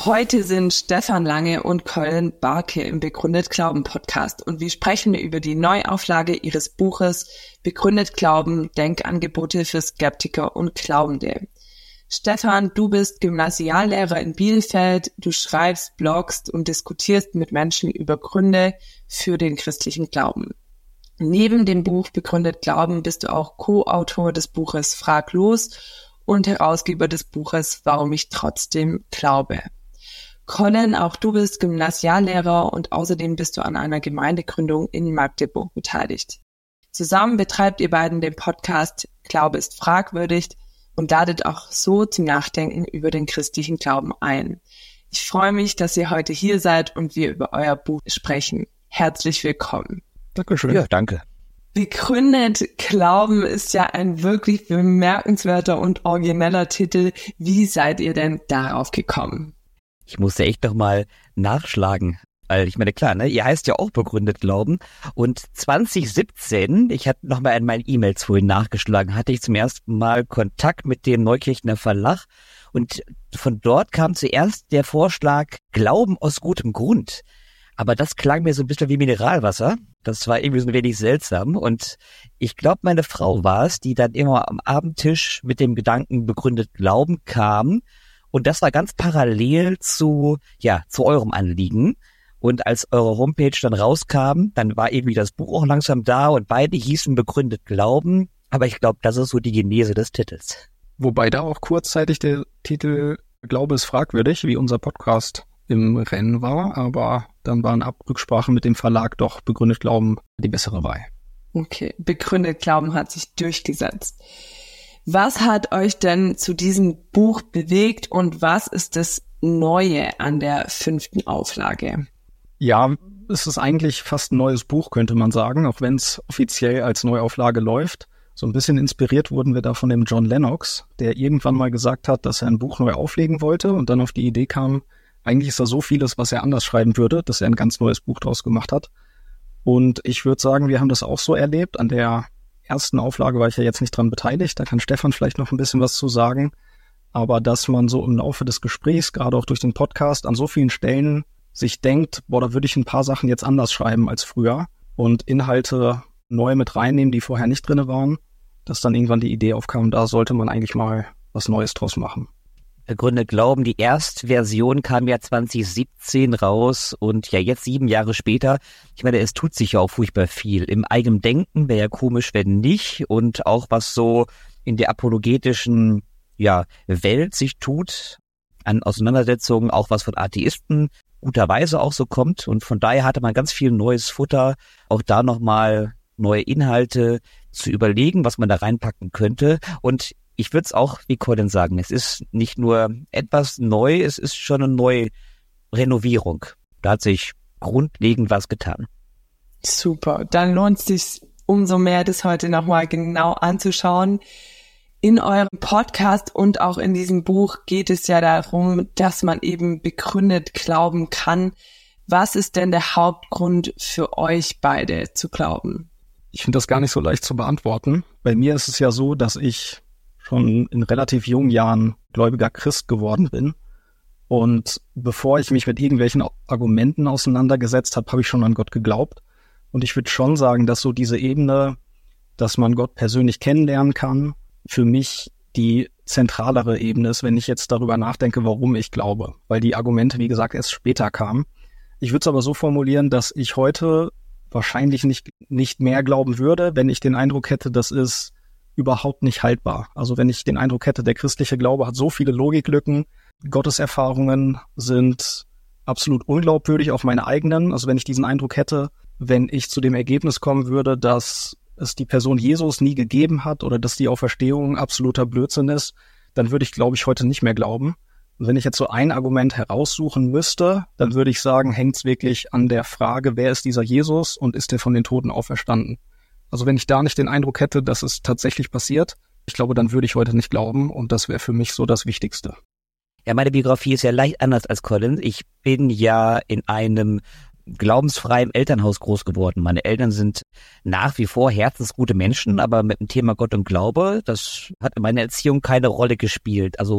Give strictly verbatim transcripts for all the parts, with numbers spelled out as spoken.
Heute sind Stefan Lange und Colin Barke im Begründet Glauben Podcast und wir sprechen über die Neuauflage ihres Buches Begründet Glauben, Denkangebote für Skeptiker und Glaubende. Stefan, du bist Gymnasiallehrer in Bielefeld, du schreibst, bloggst und diskutierst mit Menschen über Gründe für den christlichen Glauben. Neben dem Buch Begründet Glauben bist du auch Co-Autor des Buches Frag los und Herausgeber des Buches Warum ich trotzdem glaube. Colin, auch du bist Gymnasiallehrer und außerdem bist du an einer Gemeindegründung in Magdeburg beteiligt. Zusammen betreibt ihr beiden den Podcast Glaube ist fragwürdig und ladet auch so zum Nachdenken über den christlichen Glauben ein. Ich freue mich, dass ihr heute hier seid und wir über euer Buch sprechen. Herzlich willkommen. Dankeschön. Ja, danke. Begründet Glauben ist ja ein wirklich bemerkenswerter und origineller Titel. Wie seid ihr denn darauf gekommen? Ich musste echt noch mal nachschlagen, weil ich meine, klar, ne, ihr heißt ja auch Begründet Glauben und zwanzig siebzehn, ich hatte noch mal in meinen E-Mails vorhin nachgeschlagen, hatte ich zum ersten Mal Kontakt mit dem Neukirchner Verlag und von dort kam zuerst der Vorschlag Glauben aus gutem Grund. Aber das klang mir so ein bisschen wie Mineralwasser. Das war irgendwie so ein wenig seltsam. Und ich glaube, meine Frau war es, die dann immer am Abendtisch mit dem Gedanken Begründet Glauben kam. Und das war ganz parallel zu, ja, zu eurem Anliegen. Und als eure Homepage dann rauskam, dann war irgendwie das Buch auch langsam da und beide hießen Begründet Glauben. Aber ich glaube, das ist so die Genese des Titels. Wobei da auch kurzzeitig der Titel Glaube ist fragwürdig, wie unser Podcast im Rennen war. Aber dann waren ab Rücksprache mit dem Verlag doch Begründet Glauben die bessere Wahl. Okay, Begründet Glauben hat sich durchgesetzt. Was hat euch denn zu diesem Buch bewegt und was ist das Neue an der fünften Auflage? Ja, es ist eigentlich fast ein neues Buch, könnte man sagen, auch wenn es offiziell als Neuauflage läuft. So ein bisschen inspiriert wurden wir da von dem John Lennox, der irgendwann mal gesagt hat, dass er ein Buch neu auflegen wollte und dann auf die Idee kam, eigentlich ist da so vieles, was er anders schreiben würde, dass er ein ganz neues Buch draus gemacht hat. Und ich würde sagen, wir haben das auch so erlebt. An der ersten Auflage war ich ja jetzt nicht dran beteiligt, da kann Stefan vielleicht noch ein bisschen was zu sagen. Aber dass man so im Laufe des Gesprächs, gerade auch durch den Podcast, an so vielen Stellen sich denkt, boah, da würde ich ein paar Sachen jetzt anders schreiben als früher und Inhalte neu mit reinnehmen, die vorher nicht drin waren, dass dann irgendwann die Idee aufkam, da sollte man eigentlich mal was Neues draus machen. Begründet Glauben, die Erstversion kam ja zwanzig siebzehn raus und ja jetzt sieben Jahre später, ich meine, es tut sich ja auch furchtbar viel. Im eigenen Denken wäre ja komisch, wenn nicht und auch was so in der apologetischen ja, Welt sich tut, an Auseinandersetzungen, auch was von Atheisten guterweise auch so kommt und von daher hatte man ganz viel neues Futter, auch da nochmal neue Inhalte zu überlegen, was man da reinpacken könnte und ich würde es auch wie Colin sagen, es ist nicht nur etwas neu, es ist schon eine neue Renovierung. Da hat sich grundlegend was getan. Super, dann lohnt es sich umso mehr, das heute nochmal genau anzuschauen. In eurem Podcast und auch in diesem Buch geht es ja darum, dass man eben begründet glauben kann. Was ist denn der Hauptgrund für euch beide zu glauben? Ich finde das gar nicht so leicht zu beantworten. Bei mir ist es ja so, dass ich schon in relativ jungen Jahren gläubiger Christ geworden bin. Und bevor ich mich mit irgendwelchen Argumenten auseinandergesetzt habe, habe ich schon an Gott geglaubt. Und ich würde schon sagen, dass so diese Ebene, dass man Gott persönlich kennenlernen kann, für mich die zentralere Ebene ist, wenn ich jetzt darüber nachdenke, warum ich glaube. Weil die Argumente, wie gesagt, erst später kamen. Ich würde es aber so formulieren, dass ich heute wahrscheinlich nicht, nicht mehr glauben würde, wenn ich den Eindruck hätte, das ist überhaupt nicht haltbar. Also wenn ich den Eindruck hätte, der christliche Glaube hat so viele Logiklücken, Gotteserfahrungen sind absolut unglaubwürdig, auch meine eigenen. Also wenn ich diesen Eindruck hätte, wenn ich zu dem Ergebnis kommen würde, dass es die Person Jesus nie gegeben hat oder dass die Auferstehung absoluter Blödsinn ist, dann würde ich, glaube ich, heute nicht mehr glauben. Und wenn ich jetzt so ein Argument heraussuchen müsste, dann würde ich sagen, hängt es wirklich an der Frage, wer ist dieser Jesus und ist er von den Toten auferstanden? Also wenn ich da nicht den Eindruck hätte, dass es tatsächlich passiert, ich glaube, dann würde ich heute nicht glauben und das wäre für mich so das Wichtigste. Ja, meine Biografie ist ja leicht anders als Colin. Ich bin ja in einem glaubensfreien Elternhaus groß geworden. Meine Eltern sind nach wie vor herzensgute Menschen, aber mit dem Thema Gott und Glaube, das hat in meiner Erziehung keine Rolle gespielt. Also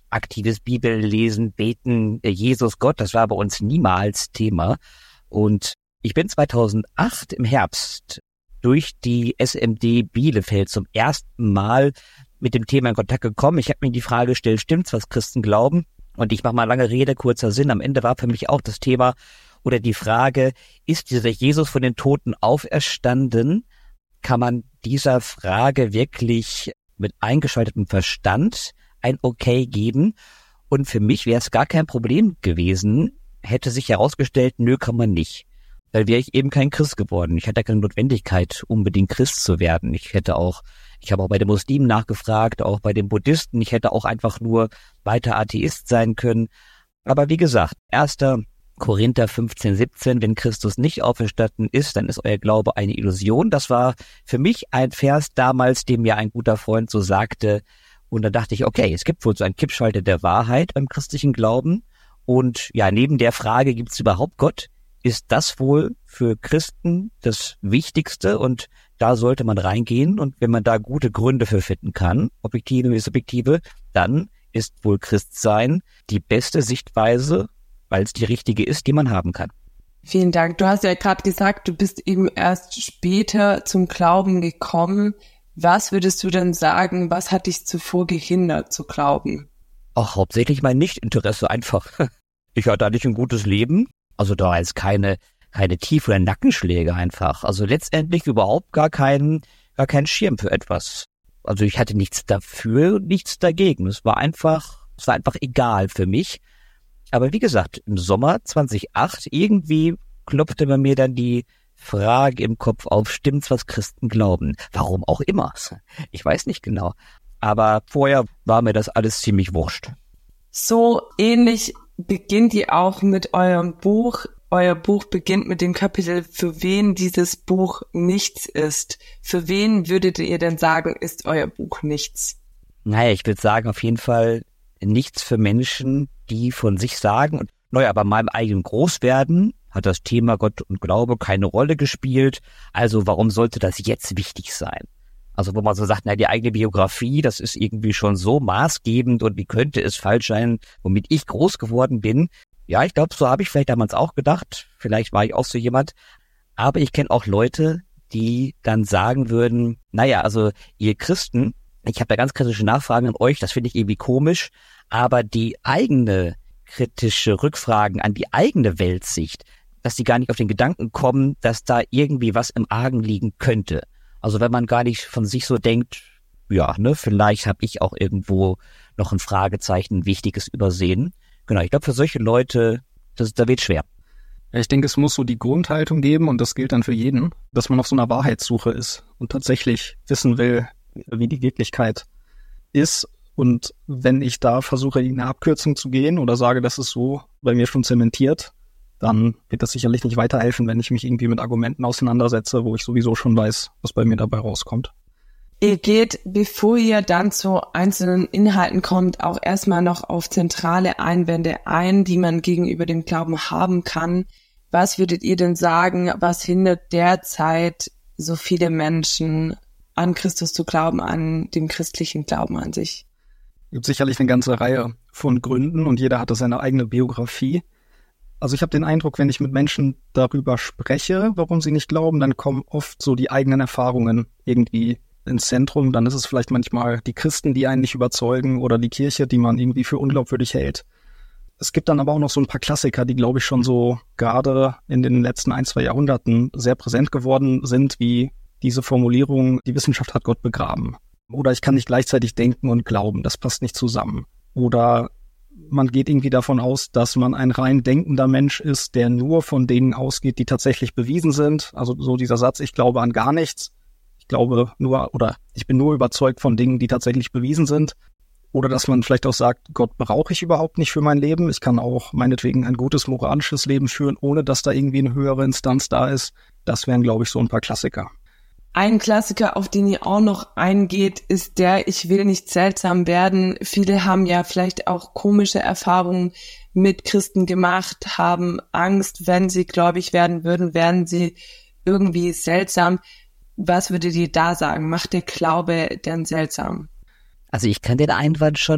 aktives Bibellesen, Beten, Jesus, Gott, das war bei uns niemals Thema. Und ich bin zweitausendacht im Herbst durch die S M D Bielefeld zum ersten Mal mit dem Thema in Kontakt gekommen. Ich habe mir die Frage gestellt, stimmt's, was Christen glauben? Und ich mache mal lange Rede, kurzer Sinn. Am Ende war für mich auch das Thema oder die Frage, ist dieser Jesus von den Toten auferstanden? Kann man dieser Frage wirklich mit eingeschaltetem Verstand ein Okay geben? Und für mich wäre es gar kein Problem gewesen, hätte sich herausgestellt, nö, kann man nicht. Dann wäre ich eben kein Christ geworden. Ich hatte keine Notwendigkeit, unbedingt Christ zu werden. Ich hätte auch, ich habe auch bei den Muslimen nachgefragt, auch bei den Buddhisten. Ich hätte auch einfach nur weiter Atheist sein können. Aber wie gesagt, erster Korinther fünfzehn, siebzehn, wenn Christus nicht auferstanden ist, dann ist euer Glaube eine Illusion. Das war für mich ein Vers damals, dem mir ein guter Freund so sagte. Und da dachte ich, okay, es gibt wohl so einen Kippschalter der Wahrheit beim christlichen Glauben. Und ja, neben der Frage, gibt es überhaupt Gott? Ist das wohl für Christen das Wichtigste und da sollte man reingehen und wenn man da gute Gründe für finden kann, objektive wie subjektive, dann ist wohl Christsein die beste Sichtweise, weil es die richtige ist, die man haben kann. Vielen Dank. Du hast ja gerade gesagt, du bist eben erst später zum Glauben gekommen. Was würdest du denn sagen, was hat dich zuvor gehindert zu glauben? Auch hauptsächlich mein Nichtinteresse einfach. Ich hatte eigentlich ein gutes Leben. Also da ist keine, keine Tief- oder Nackenschläge einfach. Also letztendlich überhaupt gar keinen, gar keinen Schirm für etwas. Also ich hatte nichts dafür und nichts dagegen. Es war einfach, es war einfach egal für mich. Aber wie gesagt, im Sommer zweitausendacht irgendwie klopfte bei mir dann die Frage im Kopf auf, stimmt's, was Christen glauben? Warum auch immer. Ich weiß nicht genau. Aber vorher war mir das alles ziemlich wurscht. So ähnlich beginnt ihr auch mit eurem Buch. Euer Buch beginnt mit dem Kapitel, für wen dieses Buch nichts ist. Für wen würdet ihr denn sagen, ist euer Buch nichts? Naja, ich würde sagen, auf jeden Fall nichts für Menschen, die von sich sagen, und naja, bei meinem eigenen Großwerden hat das Thema Gott und Glaube keine Rolle gespielt. Also warum sollte das jetzt wichtig sein? Also wo man so sagt, na, die eigene Biografie, das ist irgendwie schon so maßgebend und wie könnte es falsch sein, womit ich groß geworden bin. Ja, ich glaube, so habe ich vielleicht damals auch gedacht. Vielleicht war ich auch so jemand. Aber ich kenne auch Leute, die dann sagen würden, naja, also ihr Christen, ich habe da ganz kritische Nachfragen an euch, das finde ich irgendwie komisch, aber die eigene kritische Rückfragen an die eigene Weltsicht, dass die gar nicht auf den Gedanken kommen, dass da irgendwie was im Argen liegen könnte. Also wenn man gar nicht von sich so denkt, ja, ne, vielleicht habe ich auch irgendwo noch ein Fragezeichen, ein Wichtiges übersehen. Genau, ich glaube, für solche Leute, das, da wird schwer. Ja, ich denke, es muss so die Grundhaltung geben, und das gilt dann für jeden, dass man auf so einer Wahrheitssuche ist und tatsächlich wissen will, wie die Wirklichkeit ist. Und wenn ich da versuche, in eine Abkürzung zu gehen oder sage, das ist so bei mir schon zementiert, dann wird das sicherlich nicht weiterhelfen, wenn ich mich irgendwie mit Argumenten auseinandersetze, wo ich sowieso schon weiß, was bei mir dabei rauskommt. Ihr geht, bevor ihr dann zu einzelnen Inhalten kommt, auch erstmal noch auf zentrale Einwände ein, die man gegenüber dem Glauben haben kann. Was würdet ihr denn sagen, was hindert derzeit so viele Menschen an Christus zu glauben, an dem christlichen Glauben an sich? Es gibt sicherlich eine ganze Reihe von Gründen und jeder hat seine eigene Biografie. Also ich habe den Eindruck, wenn ich mit Menschen darüber spreche, warum sie nicht glauben, dann kommen oft so die eigenen Erfahrungen irgendwie ins Zentrum. Dann ist es vielleicht manchmal die Christen, die einen nicht überzeugen, oder die Kirche, die man irgendwie für unglaubwürdig hält. Es gibt dann aber auch noch so ein paar Klassiker, die, glaube ich, schon so gerade in den letzten ein, zwei Jahrhunderten sehr präsent geworden sind, wie diese Formulierung, die Wissenschaft hat Gott begraben. Oder ich kann nicht gleichzeitig denken und glauben, das passt nicht zusammen. Oder man geht irgendwie davon aus, dass man ein rein denkender Mensch ist, der nur von Dingen ausgeht, die tatsächlich bewiesen sind. Also so dieser Satz, ich glaube an gar nichts. Ich glaube nur, oder ich bin nur überzeugt von Dingen, die tatsächlich bewiesen sind. Oder dass man vielleicht auch sagt, Gott brauche ich überhaupt nicht für mein Leben. Ich kann auch meinetwegen ein gutes moralisches Leben führen, ohne dass da irgendwie eine höhere Instanz da ist. Das wären, glaube ich, so ein paar Klassiker. Ein Klassiker, auf den ihr auch noch eingeht, ist der, ich will nicht seltsam werden. Viele haben ja vielleicht auch komische Erfahrungen mit Christen gemacht, haben Angst, wenn sie gläubig werden würden, werden sie irgendwie seltsam. Was würdet ihr da sagen? Macht der Glaube denn seltsam? Also ich kann den Einwand schon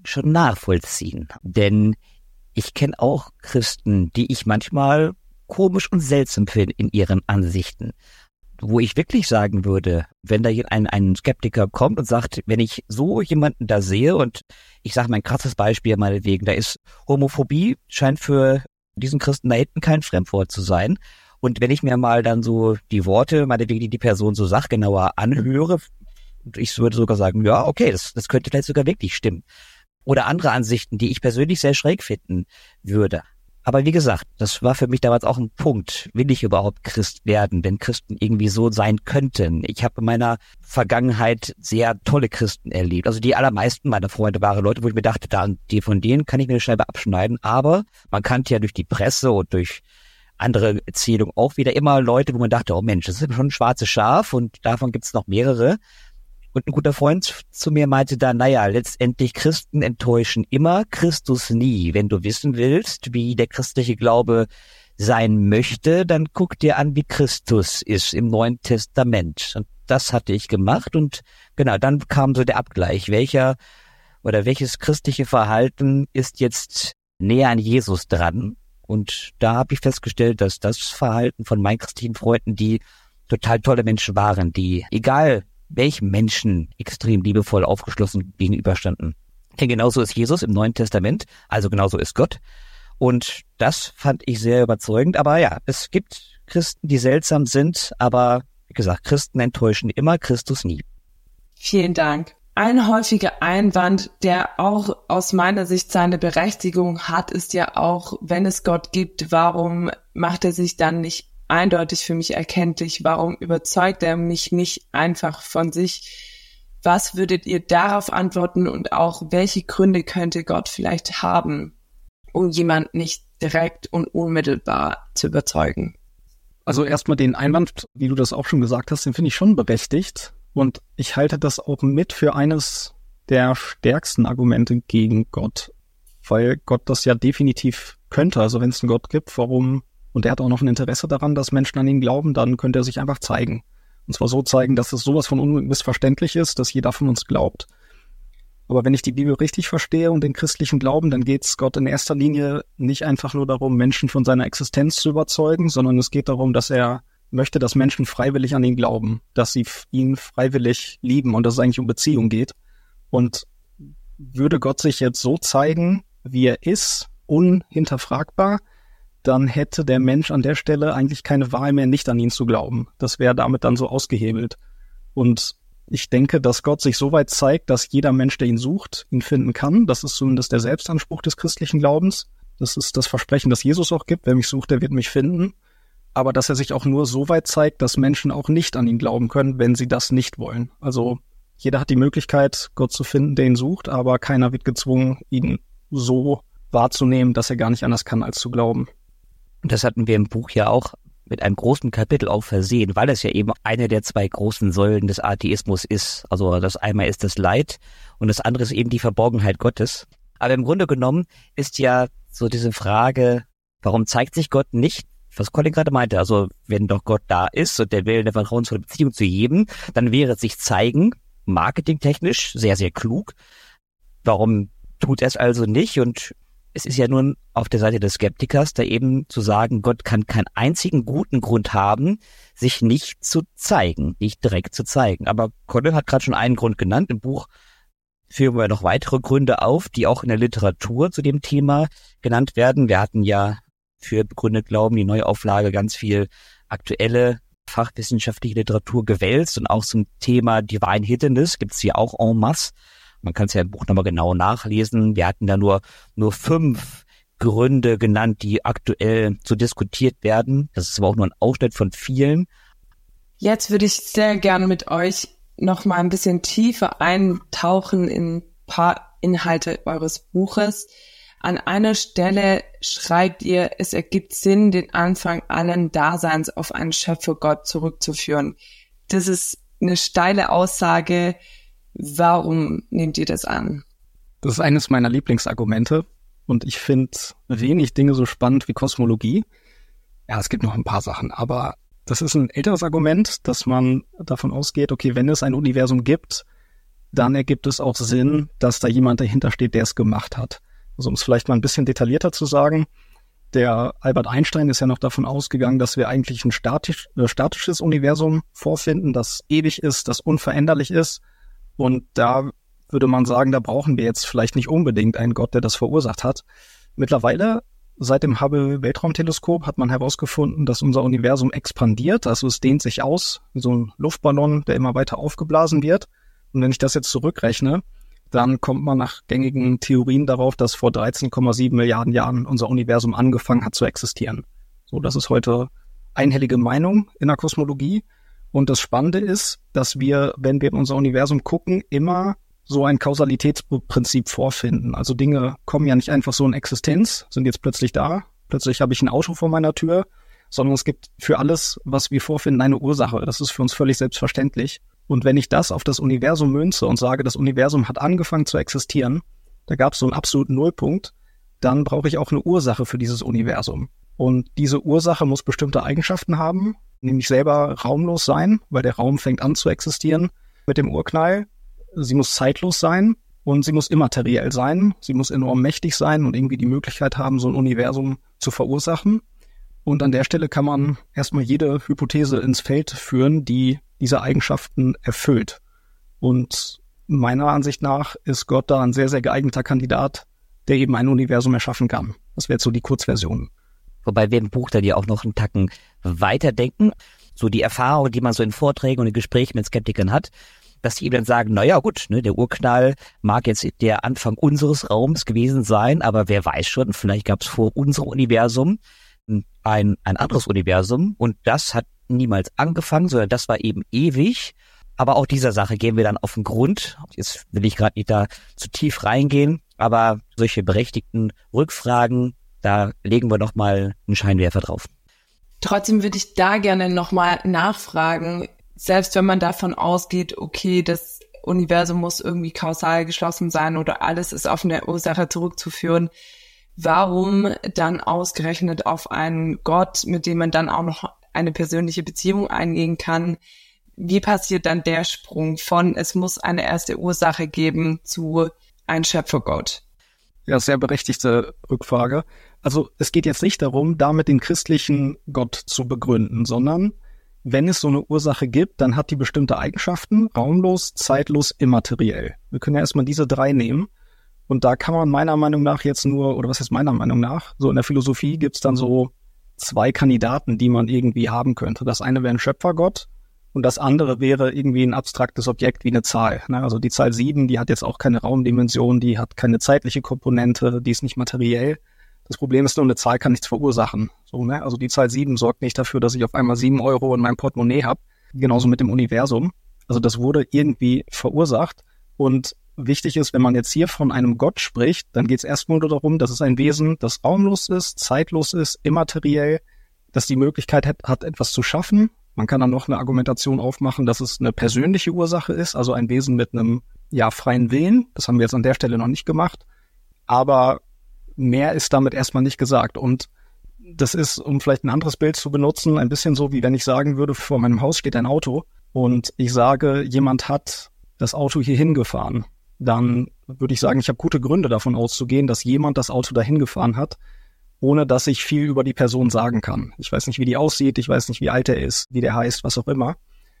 schon nachvollziehen. Denn ich kenne auch Christen, die ich manchmal komisch und seltsam finde in ihren Ansichten. Wo ich wirklich sagen würde, wenn da ein, ein Skeptiker kommt und sagt, wenn ich so jemanden da sehe und ich sage mal ein krasses Beispiel meinetwegen, da ist Homophobie, scheint für diesen Christen da hinten kein Fremdwort zu sein. Und wenn ich mir mal dann so die Worte, meinetwegen, die die Person so sagt, genauer anhöre, ich würde sogar sagen, ja, okay, das, das könnte vielleicht sogar wirklich stimmen. Oder andere Ansichten, die ich persönlich sehr schräg finden würde. Aber wie gesagt, das war für mich damals auch ein Punkt. Will ich überhaupt Christ werden, wenn Christen irgendwie so sein könnten? Ich habe in meiner Vergangenheit sehr tolle Christen erlebt. Also die allermeisten meiner Freunde waren Leute, wo ich mir dachte, da, die von denen kann ich mir eine Scheibe abschneiden. Aber man kannte ja durch die Presse und durch andere Erzählungen auch wieder immer Leute, wo man dachte, oh Mensch, das ist schon ein schwarzes Schaf und davon gibt es noch mehrere. Und ein guter Freund zu mir meinte dann, naja, letztendlich Christen enttäuschen immer, Christus nie. Wenn du wissen willst, wie der christliche Glaube sein möchte, dann guck dir an, wie Christus ist im Neuen Testament. Und das hatte ich gemacht und genau, dann kam so der Abgleich. Welcher oder welches christliche Verhalten ist jetzt näher an Jesus dran? Und da habe ich festgestellt, dass das Verhalten von meinen christlichen Freunden, die total tolle Menschen waren, die, egal welchen Menschen extrem liebevoll aufgeschlossen gegenüberstanden. Denn genauso ist Jesus im Neuen Testament, also genauso ist Gott. Und das fand ich sehr überzeugend. Aber ja, es gibt Christen, die seltsam sind, aber wie gesagt, Christen enttäuschen immer, Christus nie. Vielen Dank. Ein häufiger Einwand, der auch aus meiner Sicht seine Berechtigung hat, ist ja auch, wenn es Gott gibt, warum macht er sich dann nicht eindeutig für mich erkenntlich? Warum überzeugt er mich nicht einfach von sich? Was würdet ihr darauf antworten und auch welche Gründe könnte Gott vielleicht haben, um jemanden nicht direkt und unmittelbar zu überzeugen? Also erstmal den Einwand, wie du das auch schon gesagt hast, den finde ich schon berechtigt. Und ich halte das auch mit für eines der stärksten Argumente gegen Gott, weil Gott das ja definitiv könnte. Also wenn es einen Gott gibt, warum... Und er hat auch noch ein Interesse daran, dass Menschen an ihn glauben, dann könnte er sich einfach zeigen. Und zwar so zeigen, dass es sowas von unmissverständlich ist, dass jeder von uns glaubt. Aber wenn ich die Bibel richtig verstehe und den christlichen Glauben, dann geht es Gott in erster Linie nicht einfach nur darum, Menschen von seiner Existenz zu überzeugen, sondern es geht darum, dass er möchte, dass Menschen freiwillig an ihn glauben, dass sie ihn freiwillig lieben und dass es eigentlich um Beziehung geht. Und würde Gott sich jetzt so zeigen, wie er ist, unhinterfragbar, dann hätte der Mensch an der Stelle eigentlich keine Wahl mehr, nicht an ihn zu glauben. Das wäre damit dann so ausgehebelt. Und ich denke, dass Gott sich so weit zeigt, dass jeder Mensch, der ihn sucht, ihn finden kann. Das ist zumindest der Selbstanspruch des christlichen Glaubens. Das ist das Versprechen, das Jesus auch gibt. Wer mich sucht, der wird mich finden. Aber dass er sich auch nur so weit zeigt, dass Menschen auch nicht an ihn glauben können, wenn sie das nicht wollen. Also jeder hat die Möglichkeit, Gott zu finden, der ihn sucht, aber keiner wird gezwungen, ihn so wahrzunehmen, dass er gar nicht anders kann, als zu glauben. Und das hatten wir im Buch ja auch mit einem großen Kapitel auch versehen, weil es ja eben eine der zwei großen Säulen des Atheismus ist. Also das einmal ist das Leid und das andere ist eben die Verborgenheit Gottes. Aber im Grunde genommen ist ja so diese Frage, warum zeigt sich Gott nicht, was Colin gerade meinte, also wenn doch Gott da ist und der will eine vertrauensvolle Beziehung zu jedem, dann wäre es sich zeigen, marketingtechnisch sehr, sehr klug. Warum tut er es also nicht? Und es ist ja nun auf der Seite des Skeptikers, da eben zu sagen, Gott kann keinen einzigen guten Grund haben, sich nicht zu zeigen, nicht direkt zu zeigen. Aber Colin hat gerade schon einen Grund genannt. Im Buch führen wir noch weitere Gründe auf, die auch in der Literatur zu dem Thema genannt werden. Wir hatten ja für Begründet Glauben die Neuauflage ganz viel aktuelle fachwissenschaftliche Literatur gewälzt und auch zum Thema Divine Hiddenness gibt es hier auch en masse. Man kann es ja im Buch nochmal genau nachlesen. Wir hatten da nur, nur fünf Gründe genannt, die aktuell so diskutiert werden. Das ist aber auch nur ein Ausschnitt von vielen. Jetzt würde ich sehr gerne mit euch noch mal ein bisschen tiefer eintauchen in ein paar Inhalte eures Buches. An einer Stelle schreibt ihr, es ergibt Sinn, den Anfang allen Daseins auf einen Schöpfergott zurückzuführen. Das ist eine steile Aussage. Warum nehmt ihr das an? Das ist eines meiner Lieblingsargumente und ich finde wenig Dinge so spannend wie Kosmologie. Ja, es gibt noch ein paar Sachen, aber das ist ein älteres Argument, dass man davon ausgeht, okay, wenn es ein Universum gibt, dann ergibt es auch Sinn, dass da jemand dahinter steht, der es gemacht hat. Also um es vielleicht mal ein bisschen detaillierter zu sagen, der Albert Einstein ist ja noch davon ausgegangen, dass wir eigentlich ein statisch, äh, statisches Universum vorfinden, das ewig ist, das unveränderlich ist. Und da würde man sagen, da brauchen wir jetzt vielleicht nicht unbedingt einen Gott, der das verursacht hat. Mittlerweile, seit dem Hubble-Weltraumteleskop, hat man herausgefunden, dass unser Universum expandiert. Also es dehnt sich aus, wie so ein Luftballon, der immer weiter aufgeblasen wird. Und wenn ich das jetzt zurückrechne, dann kommt man nach gängigen Theorien darauf, dass vor dreizehn Komma sieben Milliarden Jahren unser Universum angefangen hat zu existieren. So, das ist heute einhellige Meinung in der Kosmologie. Und das Spannende ist, dass wir, wenn wir in unser Universum gucken, immer so ein Kausalitätsprinzip vorfinden. Also Dinge kommen ja nicht einfach so in Existenz, sind jetzt plötzlich da. Plötzlich habe ich ein Auto vor meiner Tür, sondern es gibt für alles, was wir vorfinden, eine Ursache. Das ist für uns völlig selbstverständlich. Und wenn ich das auf das Universum münze und sage, das Universum hat angefangen zu existieren, da gab es so einen absoluten Nullpunkt, dann brauche ich auch eine Ursache für dieses Universum. Und diese Ursache muss bestimmte Eigenschaften haben, nämlich selber raumlos sein, weil der Raum fängt an zu existieren mit dem Urknall. Sie muss zeitlos sein und sie muss immateriell sein. Sie muss enorm mächtig sein und irgendwie die Möglichkeit haben, so ein Universum zu verursachen. Und an der Stelle kann man erstmal jede Hypothese ins Feld führen, die diese Eigenschaften erfüllt. Und meiner Ansicht nach ist Gott da ein sehr, sehr geeigneter Kandidat, der eben ein Universum erschaffen kann. Das wäre jetzt so die Kurzversion. Wobei wir im Buch da ja auch noch einen Tacken weiterdenken. So die Erfahrung, die man so in Vorträgen und in Gesprächen mit Skeptikern hat, dass die eben dann sagen, naja gut, ne, der Urknall mag jetzt der Anfang unseres Raums gewesen sein, aber wer weiß schon, vielleicht gab es vor unserem Universum ein, ein anderes Universum und das hat niemals angefangen, sondern das war eben ewig. Aber auch dieser Sache gehen wir dann auf den Grund. Jetzt will ich gerade nicht da zu tief reingehen, aber solche berechtigten Rückfragen, da legen wir nochmal einen Scheinwerfer drauf. Trotzdem würde ich da gerne nochmal nachfragen, selbst wenn man davon ausgeht, okay, das Universum muss irgendwie kausal geschlossen sein oder alles ist auf eine Ursache zurückzuführen, warum dann ausgerechnet auf einen Gott, mit dem man dann auch noch eine persönliche Beziehung eingehen kann? Wie passiert dann der Sprung von, es muss eine erste Ursache geben, zu ein Schöpfergott? Ja, sehr berechtigte Rückfrage. Also es geht jetzt nicht darum, damit den christlichen Gott zu begründen, sondern wenn es so eine Ursache gibt, dann hat die bestimmte Eigenschaften, raumlos, zeitlos, immateriell. Wir können ja erstmal diese drei nehmen und da kann man meiner Meinung nach jetzt nur, oder was ist meiner Meinung nach, so in der Philosophie gibt's dann so zwei Kandidaten, die man irgendwie haben könnte. Das eine wäre ein Schöpfergott und das andere wäre irgendwie ein abstraktes Objekt wie eine Zahl. Also die Zahl sieben, die hat jetzt auch keine Raumdimension, die hat keine zeitliche Komponente, die ist nicht materiell. Das Problem ist nur, eine Zahl kann nichts verursachen. So, ne? Also die Zahl sieben sorgt nicht dafür, dass ich auf einmal sieben Euro in meinem Portemonnaie habe. Genauso mit dem Universum. Also das wurde irgendwie verursacht. Und wichtig ist, wenn man jetzt hier von einem Gott spricht, dann geht es erstmal nur darum, dass es ein Wesen, das raumlos ist, zeitlos ist, immateriell, dass die Möglichkeit hat, hat, etwas zu schaffen. Man kann dann noch eine Argumentation aufmachen, dass es eine persönliche Ursache ist, also ein Wesen mit einem ja freien Willen. Das haben wir jetzt an der Stelle noch nicht gemacht. Aber mehr ist damit erstmal nicht gesagt. Und das ist, um vielleicht ein anderes Bild zu benutzen, ein bisschen so, wie wenn ich sagen würde, vor meinem Haus steht ein Auto und ich sage, jemand hat das Auto hierhin gefahren. Dann würde ich sagen, ich habe gute Gründe davon auszugehen, dass jemand das Auto dahin gefahren hat, ohne dass ich viel über die Person sagen kann. Ich weiß nicht, wie die aussieht, ich weiß nicht, wie alt er ist, wie der heißt, was auch immer.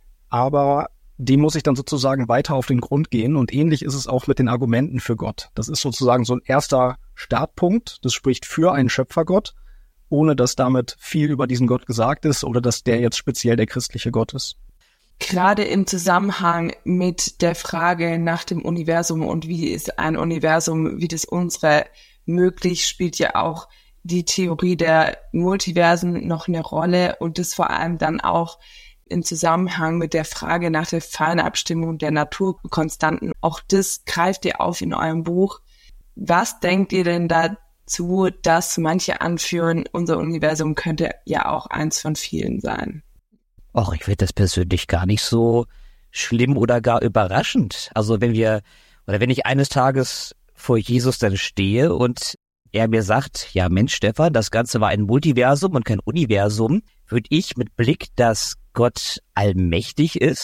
Aber dem muss ich dann sozusagen weiter auf den Grund gehen. Und ähnlich ist es auch mit den Argumenten für Gott. Das ist sozusagen so ein erster Startpunkt. Das spricht für einen Schöpfergott, ohne dass damit viel über diesen Gott gesagt ist oder dass der jetzt speziell der christliche Gott ist. Gerade im Zusammenhang mit der Frage nach dem Universum und wie ist ein Universum wie das unsere möglich, spielt ja auch die Theorie der Multiversen noch eine Rolle und das vor allem dann auch im Zusammenhang mit der Frage nach der Fernabstimmung der Naturkonstanten. Auch das greift ihr auf in eurem Buch. Was denkt ihr denn dazu, dass manche anführen, unser Universum könnte ja auch eins von vielen sein? Och, ich finde das persönlich gar nicht so schlimm oder gar überraschend. Also wenn wir, oder wenn ich eines Tages vor Jesus dann stehe und er mir sagt, ja Mensch Stefan, das Ganze war ein Multiversum und kein Universum, würde ich mit Blick, dass Gott allmächtig ist,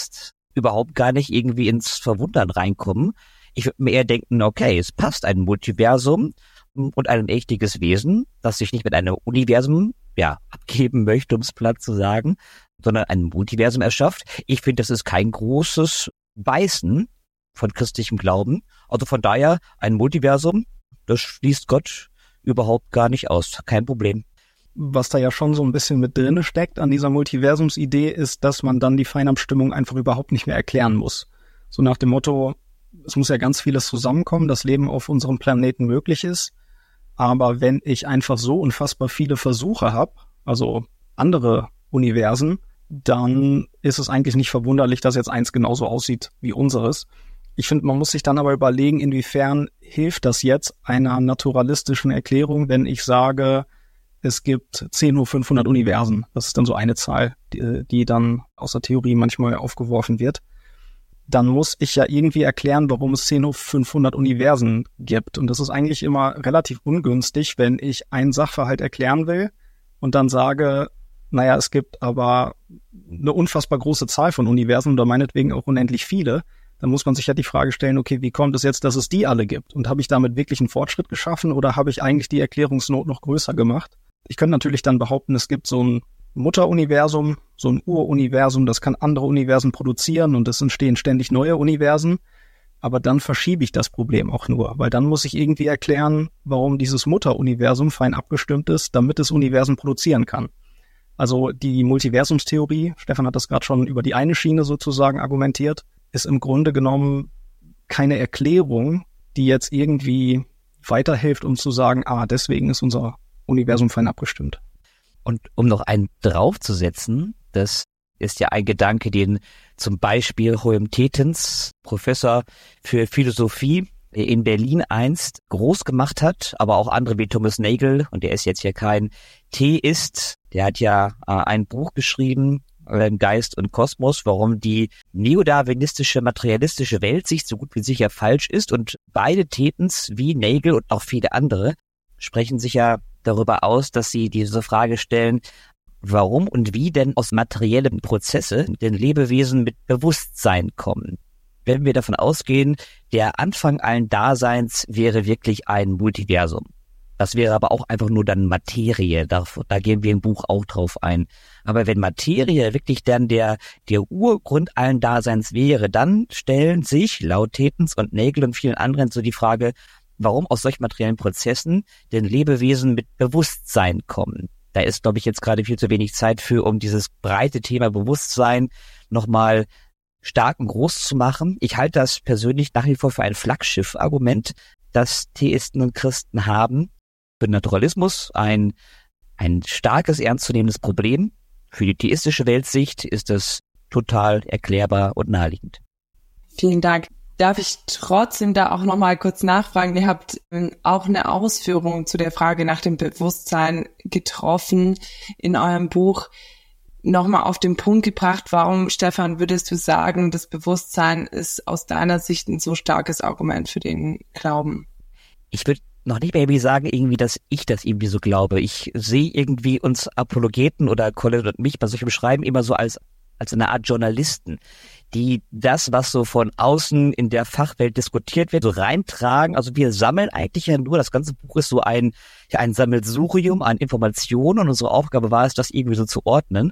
überhaupt gar nicht irgendwie ins Verwundern reinkommen. Ich würde mir eher denken, okay, es passt ein Multiversum und ein mächtiges Wesen, das sich nicht mit einem Universum, ja, abgeben möchte, um es platt zu sagen, sondern ein Multiversum erschafft. Ich finde, das ist kein großes Beißen von christlichem Glauben. Also von daher, ein Multiversum, das schließt Gott überhaupt gar nicht aus. Kein Problem. Was da ja schon so ein bisschen mit drinne steckt an dieser Multiversumsidee, ist, dass man dann die Feinabstimmung einfach überhaupt nicht mehr erklären muss. So nach dem Motto, es muss ja ganz vieles zusammenkommen, das Leben auf unserem Planeten möglich ist. Aber wenn ich einfach so unfassbar viele Versuche habe, also andere Universen, dann ist es eigentlich nicht verwunderlich, dass jetzt eins genauso aussieht wie unseres. Ich finde, man muss sich dann aber überlegen, inwiefern hilft das jetzt einer naturalistischen Erklärung, wenn ich sage, es gibt zehn hoch fünfhundert Universen. Das ist dann so eine Zahl, die, die dann aus der Theorie manchmal aufgeworfen wird. Dann muss ich ja irgendwie erklären, warum es zehn hoch fünfhundert Universen gibt. Und das ist eigentlich immer relativ ungünstig, wenn ich einen Sachverhalt erklären will und dann sage, naja, es gibt aber eine unfassbar große Zahl von Universen oder meinetwegen auch unendlich viele. Dann muss man sich ja die Frage stellen, okay, wie kommt es jetzt, dass es die alle gibt? Und habe ich damit wirklich einen Fortschritt geschaffen oder habe ich eigentlich die Erklärungsnot noch größer gemacht? Ich könnte natürlich dann behaupten, es gibt so ein Mutteruniversum, so ein Uruniversum, das kann andere Universen produzieren und es entstehen ständig neue Universen. Aber dann verschiebe ich das Problem auch nur, weil dann muss ich irgendwie erklären, warum dieses Mutteruniversum fein abgestimmt ist, damit es Universen produzieren kann. Also die Multiversumstheorie, Stefan hat das gerade schon über die eine Schiene sozusagen argumentiert, ist im Grunde genommen keine Erklärung, die jetzt irgendwie weiterhilft, um zu sagen, ah, deswegen ist unser Universum fein abgestimmt. Und um noch einen draufzusetzen, das ist ja ein Gedanke, den zum Beispiel Hohem Tetens, Professor für Philosophie in Berlin einst groß gemacht hat, aber auch andere wie Thomas Nagel, und der ist jetzt ja kein Theist, der hat ja äh, ein Buch geschrieben, äh, Geist und Kosmos, warum die neodarwinistische, materialistische Weltsicht so gut wie sicher falsch ist, und beide Tetens, wie Nagel und auch viele andere, sprechen sich ja darüber aus, dass sie diese Frage stellen, warum und wie denn aus materiellen Prozesse den Lebewesen mit Bewusstsein kommen. Wenn wir davon ausgehen, der Anfang allen Daseins wäre wirklich ein Multiversum. Das wäre aber auch einfach nur dann Materie, da, da gehen wir im Buch auch drauf ein. Aber wenn Materie wirklich dann der, der Urgrund allen Daseins wäre, dann stellen sich laut Tetens und Nagel und vielen anderen so die Frage, warum aus solchen materiellen Prozessen denn Lebewesen mit Bewusstsein kommen. Da ist, glaube ich, jetzt gerade viel zu wenig Zeit für, um dieses breite Thema Bewusstsein nochmal stark und groß zu machen. Ich halte das persönlich nach wie vor für ein Flaggschiff-Argument, das Theisten und Christen haben. Für den Naturalismus ein, ein starkes, ernstzunehmendes Problem. Für die theistische Weltsicht ist es total erklärbar und naheliegend. Vielen Dank. Darf ich trotzdem da auch nochmal kurz nachfragen? Ihr habt auch eine Ausführung zu der Frage nach dem Bewusstsein getroffen in eurem Buch. Nochmal auf den Punkt gebracht, warum, Stefan, würdest du sagen, das Bewusstsein ist aus deiner Sicht ein so starkes Argument für den Glauben? Ich würde noch nicht mehr sagen, irgendwie, dass ich das irgendwie so glaube. Ich sehe irgendwie uns Apologeten oder Colin und mich bei solchen Beschreiben immer so als als eine Art Journalisten, die das, was so von außen in der Fachwelt diskutiert wird, so reintragen. Also wir sammeln eigentlich ja nur, das ganze Buch ist so ein, ja, ein Sammelsurium an Informationen, und unsere Aufgabe war es, das irgendwie so zu ordnen.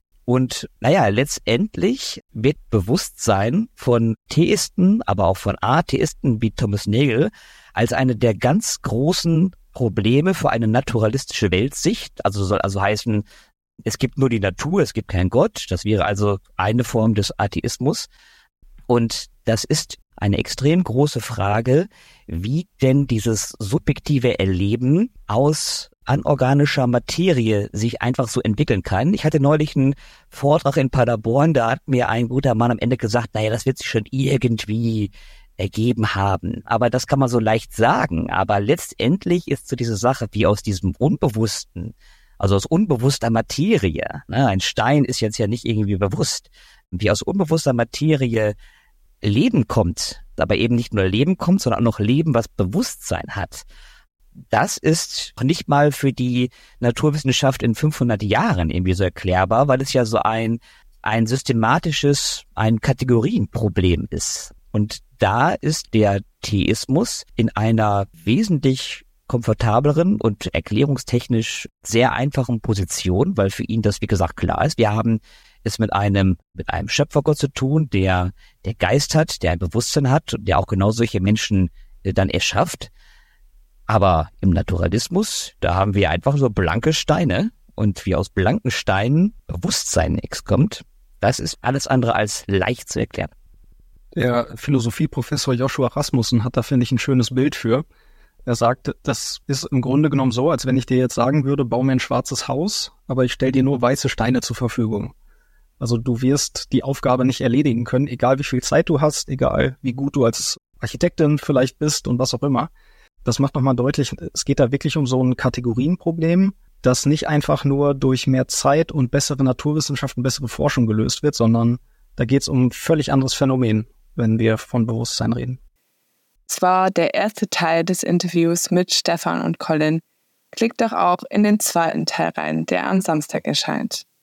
Und naja, letztendlich wird Bewusstsein von Theisten, aber auch von Atheisten wie Thomas Nagel als eine der ganz großen Probleme für eine naturalistische Weltsicht, also soll also heißen, es gibt nur die Natur, es gibt keinen Gott. Das wäre also eine Form des Atheismus. Und das ist eine extrem große Frage, wie denn dieses subjektive Erleben aus anorganischer Materie sich einfach so entwickeln kann. Ich hatte neulich einen Vortrag in Paderborn, da hat mir ein guter Mann am Ende gesagt, naja, das wird sich schon irgendwie ergeben haben. Aber das kann man so leicht sagen. Aber letztendlich ist so diese Sache, wie aus diesem Unbewussten, also aus unbewusster Materie, ne, ein Stein ist jetzt ja nicht irgendwie bewusst, wie aus unbewusster Materie Leben kommt, aber eben nicht nur Leben kommt, sondern auch noch Leben, was Bewusstsein hat. Das ist nicht mal für die Naturwissenschaft in fünfhundert Jahren irgendwie so erklärbar, weil es ja so ein ein systematisches, ein Kategorienproblem ist. Und da ist der Theismus in einer wesentlich komfortableren und erklärungstechnisch sehr einfachen Position, weil für ihn das, wie gesagt, klar ist. Wir haben es mit einem, mit einem Schöpfergott zu tun, der, der Geist hat, der ein Bewusstsein hat, der auch genau solche Menschen dann erschafft. Aber im Naturalismus, da haben wir einfach so blanke Steine und wie aus blanken Steinen Bewusstsein kommt, das ist alles andere als leicht zu erklären. Der Philosophieprofessor Joshua Rasmussen hat da, finde ich, ein schönes Bild für. Er sagt, das ist im Grunde genommen so, als wenn ich dir jetzt sagen würde, bau mir ein schwarzes Haus, aber ich stelle dir nur weiße Steine zur Verfügung. Also du wirst die Aufgabe nicht erledigen können, egal wie viel Zeit du hast, egal wie gut du als Architektin vielleicht bist und was auch immer. Das macht nochmal deutlich, es geht da wirklich um so ein Kategorienproblem, das nicht einfach nur durch mehr Zeit und bessere Naturwissenschaften, bessere Forschung gelöst wird, sondern da geht es um ein völlig anderes Phänomen, wenn wir von Bewusstsein reden. Das war der erste Teil des Interviews mit Stefan und Colin. Klickt doch auch in den zweiten Teil rein, der am Samstag erscheint.